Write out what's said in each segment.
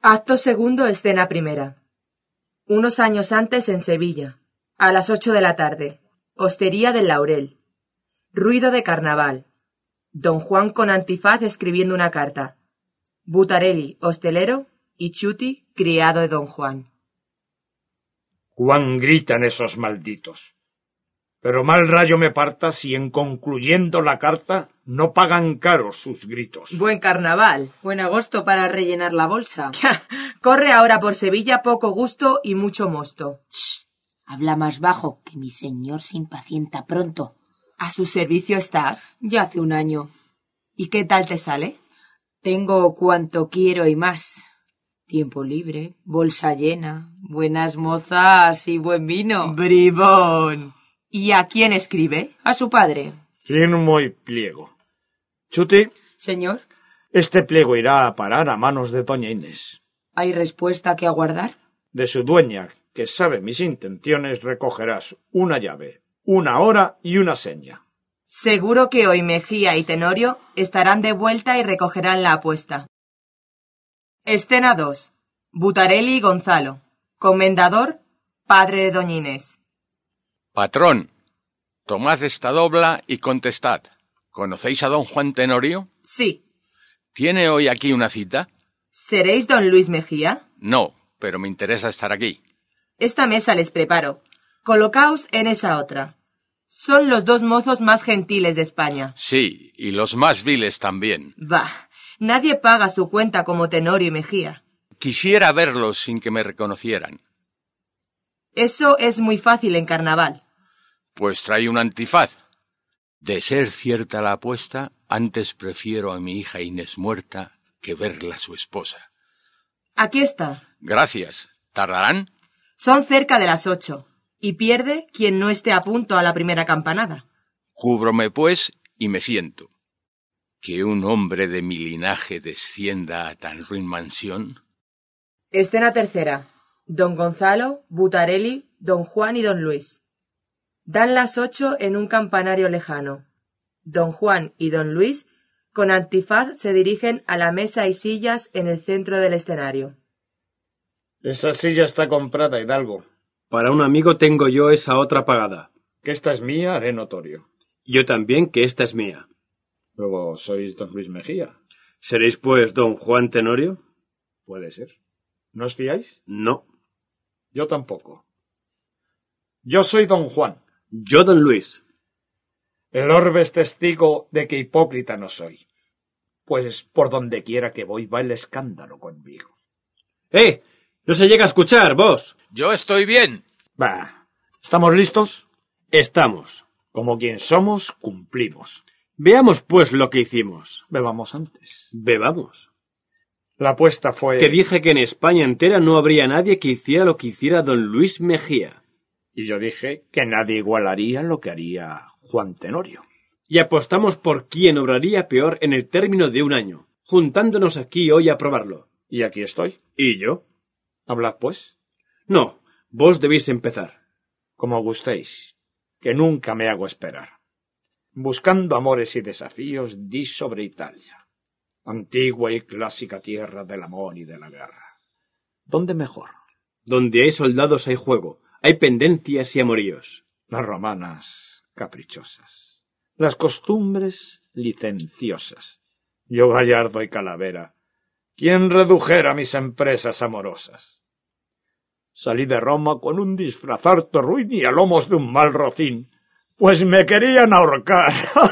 Acto segundo, escena primera. Unos años antes en Sevilla, a las 8 de la tarde, Hostería del Laurel. Ruido de carnaval. Don Juan con antifaz escribiendo una carta. Butarelli, hostelero, y Chuti, criado de Don Juan. Juan gritan esos malditos. Pero mal rayo me parta si en concluyendo la carta no pagan caros sus gritos. Buen carnaval. Buen agosto para rellenar la bolsa. Corre ahora por Sevilla poco gusto y mucho mosto. Shh. Habla más bajo, que mi señor se impacienta pronto. ¿A su servicio estás? Ya hace un año. ¿Y qué tal te sale? Tengo cuanto quiero y más. Tiempo libre, bolsa llena, buenas mozas y buen vino. ¡Bribón! ¿Y a quién escribe? A su padre. Firmo y pliego. Chuti. Señor. Este pliego irá a parar a manos de doña Inés. ¿Hay respuesta que aguardar? De su dueña, que sabe mis intenciones, recogerás una llave, una hora y una seña. Seguro que hoy Mejía y Tenorio estarán de vuelta y recogerán la apuesta. Escena 2. Butarelli y Gonzalo. Comendador, padre de doña Inés. Patrón, tomad esta dobla y contestad. ¿Conocéis a don Juan Tenorio? Sí. ¿Tiene hoy aquí una cita? ¿Seréis don Luis Mejía? No, pero me interesa estar aquí. Esta mesa les preparo. Colocaos en esa otra. Son los dos mozos más gentiles de España. Sí, y los más viles también. Bah, nadie paga su cuenta como Tenorio y Mejía. Quisiera verlos sin que me reconocieran. Eso es muy fácil en carnaval. Pues trae un antifaz. De ser cierta la apuesta, antes prefiero a mi hija Inés muerta que verla su esposa. Aquí está. Gracias. ¿Tardarán? Son cerca de las 8, y pierde quien no esté a punto a la primera campanada. Cúbrome, pues, y me siento. ¿Que un hombre de mi linaje descienda a tan ruin mansión? Escena tercera. Don Gonzalo, Butarelli, don Juan y don Luis. Dan las 8 en un campanario lejano. Don Juan y don Luis, con antifaz, se dirigen a la mesa y sillas en el centro del escenario. Esa silla está comprada, Hidalgo. Para un amigo tengo yo esa otra pagada. Que esta es mía, haré notorio. Yo también que esta es mía. Luego sois don Luis Mejía. ¿Seréis, pues, don Juan Tenorio? Puede ser. ¿No os fiáis? No. Yo tampoco. Yo soy don Juan. Yo don Luis. El orbe es testigo de que hipócrita no soy. Pues por donde quiera que voy va el escándalo conmigo. ¡Eh! ¡No se llega a escuchar, vos! Yo estoy bien. Bah. ¿Estamos listos? Estamos. Como quien somos, cumplimos. Veamos, pues, lo que hicimos. Bebamos antes. Bebamos. La apuesta fue... Que dije que en España entera no habría nadie que hiciera lo que hiciera don Luis Mejía. Y yo dije que nadie igualaría lo que haría Juan Tenorio. Y apostamos por quién obraría peor en el término de un año, juntándonos aquí hoy a probarlo. Y aquí estoy. ¿Y yo? Hablad, pues. No, vos debéis empezar. Como gustéis, que nunca me hago esperar. Buscando amores y desafíos, di sobre Italia, antigua y clásica tierra del amor y de la guerra. ¿Dónde mejor? Donde hay soldados hay juego, hay pendencias y amoríos. Las romanas caprichosas, las costumbres licenciosas. Yo gallardo y calavera, ¿quién redujera mis empresas amorosas? Salí de Roma con un disfraz harto ruin y a lomos de un mal rocín, pues me querían ahorcar.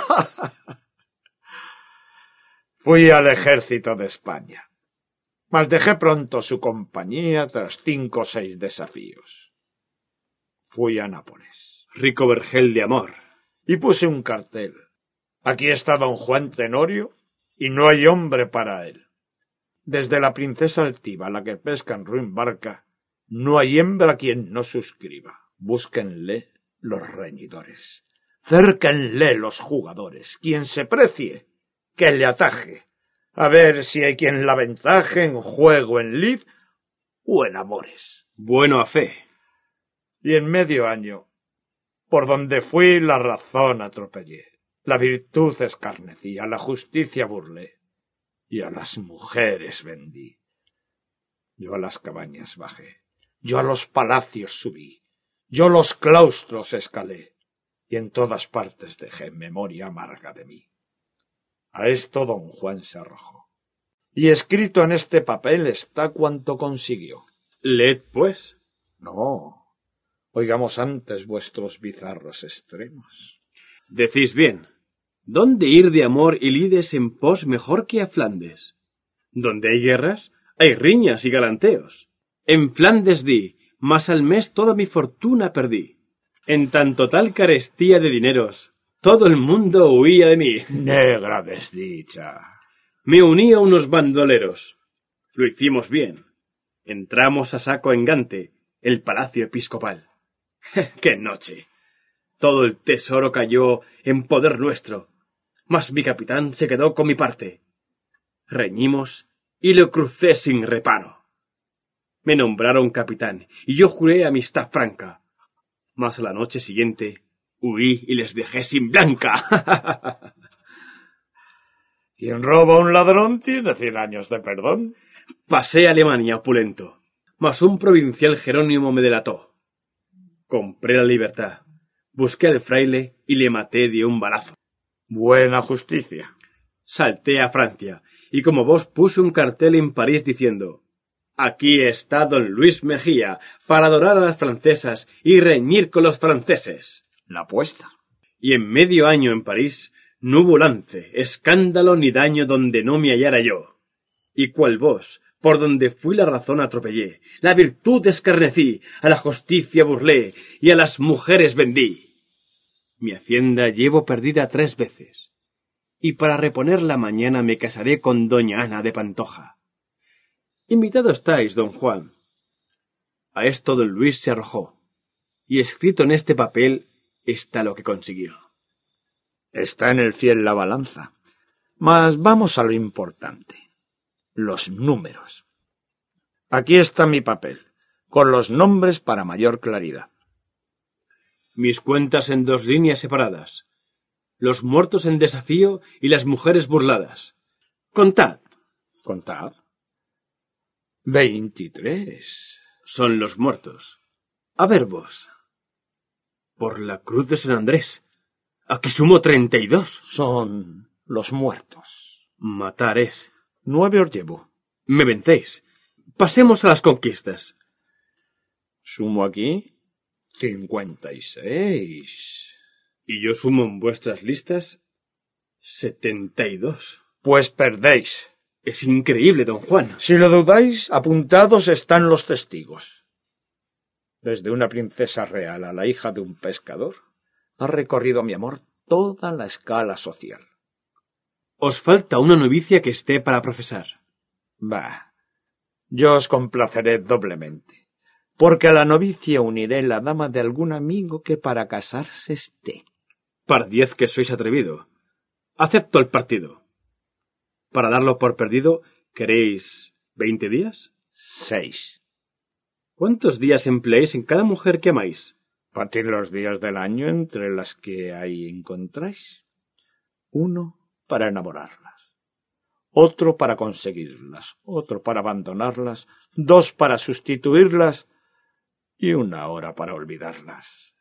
Fui al ejército de España, mas dejé pronto su compañía tras 5 o 6 desafíos. Fui a Nápoles. Rico vergel de amor. Y puse un cartel. Aquí está don Juan Tenorio, y no hay hombre para él. Desde la princesa altiva, la que pesca en ruin barca, no hay hembra quien no suscriba. Búsquenle los reñidores. Cérquenle los jugadores. Quien se precie, que le ataje. A ver si hay quien la aventaje en juego, en lid o en amores. Bueno a fe. Y en medio año, por donde fui la razón atropellé, la virtud escarnecí, a la justicia burlé, y a las mujeres vendí. Yo a las cabañas bajé, yo a los palacios subí, yo los claustros escalé, y en todas partes dejé memoria amarga de mí. A esto don Juan se arrojó, y escrito en este papel está cuanto consiguió. Leed, pues. No, oigamos antes vuestros bizarros extremos. Decís bien. ¿Dónde ir de amor y lides en pos mejor que a Flandes? Donde hay guerras, hay riñas y galanteos. En Flandes di, mas al mes toda mi fortuna perdí. En tan total carestía de dineros, todo el mundo huía de mí. Negra desdicha. Me uní a unos bandoleros. Lo hicimos bien. Entramos a saco engante, el palacio episcopal. ¡Qué noche! Todo el tesoro cayó en poder nuestro, mas mi capitán se quedó con mi parte. Reñimos y lo crucé sin reparo. Me nombraron capitán y yo juré amistad franca, mas a la noche siguiente huí y les dejé sin blanca. Quien roba a un ladrón tiene 100 años de perdón. Pasé a Alemania opulento, mas un provincial Jerónimo me delató. Compré la libertad, busqué al fraile y le maté de un balazo. Buena justicia. Salté a Francia, y como vos puse un cartel en París diciendo: «Aquí está don Luis Mejía, para adorar a las francesas y reñir con los franceses». La apuesta. Y en medio año en París no hubo lance, escándalo ni daño donde no me hallara yo. Y cual vos, por donde fui la razón atropellé, la virtud escarnecí, a la justicia burlé, y a las mujeres vendí. Mi hacienda llevo perdida 3 veces, y para reponerla mañana me casaré con doña Ana de Pantoja. Invitado estáis, don Juan. A esto don Luis se arrojó, y escrito en este papel está lo que consiguió. Está en el fiel la balanza. Mas vamos a lo importante. Los números. Aquí está mi papel, con los nombres para mayor claridad. Mis cuentas en 2 líneas separadas. Los muertos en desafío y las mujeres burladas. Contad. Contad. 23. Son los muertos. A ver vos. Por la cruz de San Andrés. Aquí sumo 32. Son los muertos. Matar es. 9 os llevo. Me vencéis. Pasemos a las conquistas. Sumo aquí 56. Y yo sumo en vuestras listas 72. Pues perdéis. Es increíble, don Juan. Si lo dudáis, apuntados están los testigos. Desde una princesa real a la hija de un pescador, ha recorrido mi amor toda la escala social. Os falta una novicia que esté para profesar. Bah, yo os complaceré doblemente, porque a la novicia uniré la dama de algún amigo que para casarse esté. Pardiez que sois atrevido. Acepto el partido. Para darlo por perdido, ¿queréis 20 días? 6. ¿Cuántos días empleáis en cada mujer que amáis? Partir los días del año entre las que ahí encontráis. 1 para enamorarlas, otro para conseguirlas, otro para abandonarlas, 2 para sustituirlas y 1 hora para olvidarlas.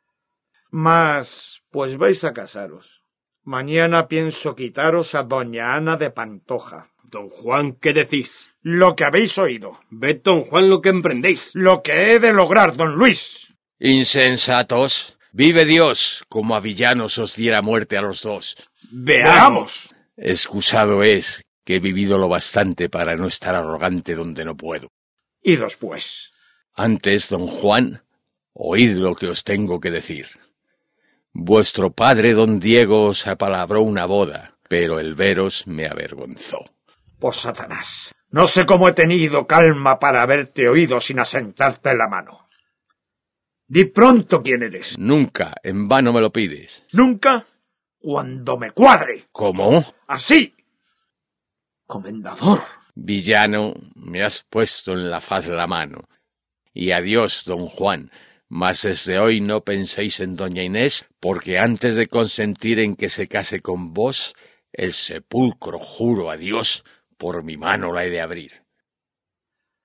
Mas, pues vais a casaros. Mañana pienso quitaros a doña Ana de Pantoja. Don Juan, ¿qué decís? Lo que habéis oído. Ved, don Juan, lo que emprendéis. Lo que he de lograr, don Luis. Insensatos, vive Dios, como a villanos os diera muerte a los 2. Veamos. Excusado es que he vivido lo bastante para no estar arrogante donde no puedo. Idos pues. Antes, don Juan, oíd lo que os tengo que decir. Vuestro padre, don Diego, os apalabró una boda, pero el veros me avergonzó. Por Satanás, no sé cómo he tenido calma para haberte oído sin asentarte la mano. Di pronto quién eres. Nunca, en vano me lo pides. ¿Nunca? Cuando me cuadre. ¿Cómo? Así. Comendador. Villano, me has puesto en la faz la mano. Y adiós, don Juan. Mas desde hoy no penséis en doña Inés, porque antes de consentir en que se case con vos, el sepulcro, juro a Dios, por mi mano la he de abrir.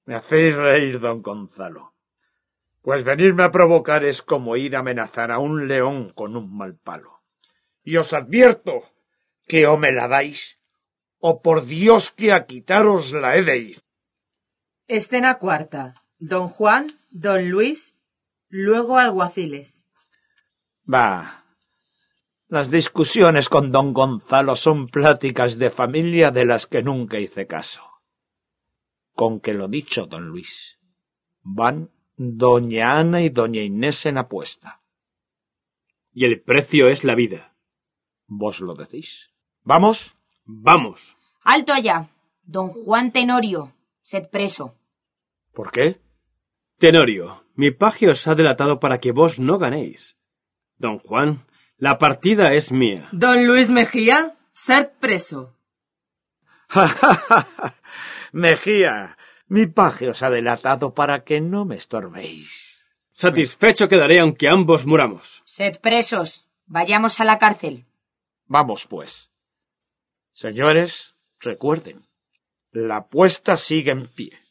Me hacéis reír, don Gonzalo. Pues venirme a provocar es como ir a amenazar a un león con un mal palo. Y os advierto que o me la dais, o por Dios que a quitaros la he de ir. Escena cuarta. Don Juan, don Luis, luego alguaciles. Bah, las discusiones con don Gonzalo son pláticas de familia de las que nunca hice caso. Con que lo dicho, don Luis, van doña Ana y doña Inés en apuesta. Y el precio es la vida. ¿Vos lo decís? ¿Vamos? ¡Vamos! ¡Alto allá! Don Juan Tenorio, sed preso. ¿Por qué? Tenorio, mi paje os ha delatado para que vos no ganéis. Don Juan, la partida es mía. Don Luis Mejía, sed preso. Mejía, mi paje os ha delatado para que no me estorbéis. Satisfecho quedaré aunque ambos muramos. Sed presos. Vayamos a la cárcel. Vamos, pues. Señores, recuerden, la apuesta sigue en pie.